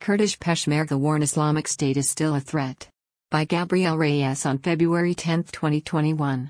Kurdish Peshmerga warn Islamic State is still a threat. By Gabriel Reyes on February 10, 2021.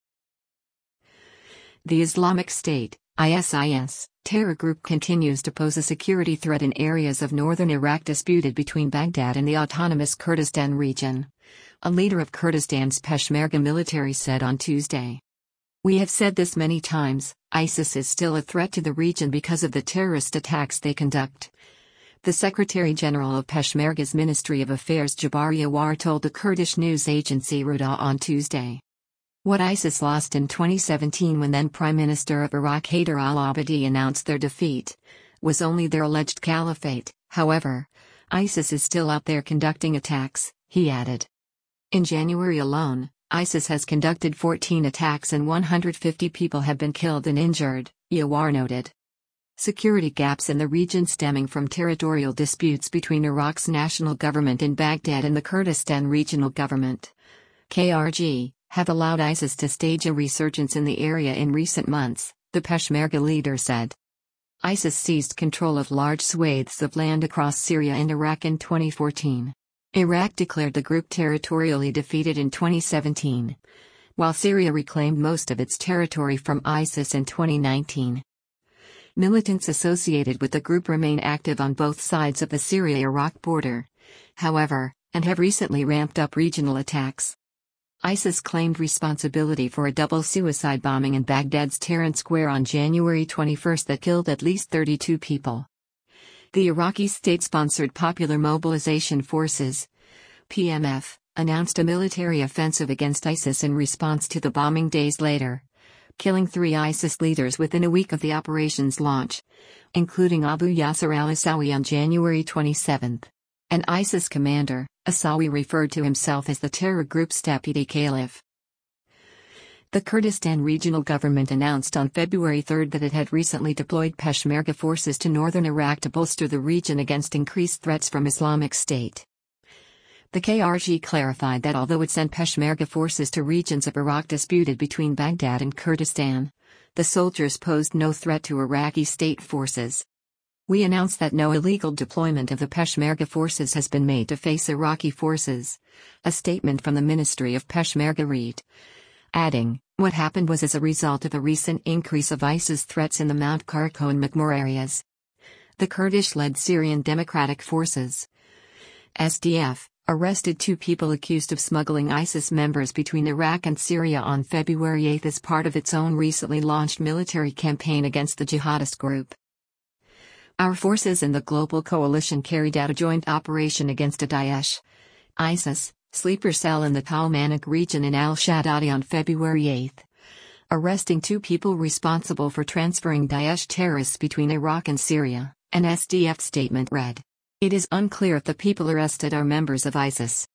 The Islamic State, ISIS, terror group continues to pose a security threat in areas of northern Iraq disputed between Baghdad and the autonomous Kurdistan region. A leader of Kurdistan's Peshmerga military said on Tuesday. "We have said this many times, ISIS is still a threat to the region because of the terrorist attacks they conduct." The Secretary-General of Peshmerga's Ministry of Affairs Jabbar Yawar told the Kurdish news agency Ruda on Tuesday. What ISIS lost in 2017 when then Prime Minister of Iraq Haider al-Abadi announced their defeat was only their alleged caliphate. However, ISIS is still out there conducting attacks, he added. In January alone, ISIS has conducted 14 attacks and 150 people have been killed and injured, Yawar noted. Security gaps in the region stemming from territorial disputes between Iraq's national government in Baghdad and the Kurdistan Regional Government, KRG, have allowed ISIS to stage a resurgence in the area in recent months, the Peshmerga leader said. ISIS seized control of large swathes of land across Syria and Iraq in 2014. Iraq declared the group territorially defeated in 2017, while Syria reclaimed most of its territory from ISIS in 2019. Militants associated with the group remain active on both sides of the Syria-Iraq border, however, and have recently ramped up regional attacks. ISIS claimed responsibility for a double suicide bombing in Baghdad's Tahrir Square on January 21 that killed at least 32 people. The Iraqi state-sponsored Popular Mobilization Forces, PMF, announced a military offensive against ISIS in response to the bombing days later, killing 3 ISIS leaders within a week of the operation's launch, including Abu Yasser al-Asawi on January 27. An ISIS commander, Asawi referred to himself as the terror group's deputy caliph. The Kurdistan Regional Government announced on February 3 that it had recently deployed Peshmerga forces to northern Iraq to bolster the region against increased threats from Islamic State. The KRG clarified that although it sent Peshmerga forces to regions of Iraq disputed between Baghdad and Kurdistan, the soldiers posed no threat to Iraqi state forces. "We announced that no illegal deployment of the Peshmerga forces has been made to face Iraqi forces," a statement from the Ministry of Peshmerga read, adding, "What happened was as a result of a recent increase of ISIS threats in the Mount Karko and Makmur areas." The Kurdish-led Syrian Democratic Forces, SDF, arrested 2 people accused of smuggling ISIS members between Iraq and Syria on February 8 as part of its own recently launched military campaign against the jihadist group. "Our forces and the global coalition carried out a joint operation against a Daesh ISIS sleeper cell in the Kalmanik region in al-Shaddadi on February 8, arresting 2 people responsible for transferring Daesh terrorists between Iraq and Syria," an SDF statement read. "It is unclear if the people arrested are members of ISIS."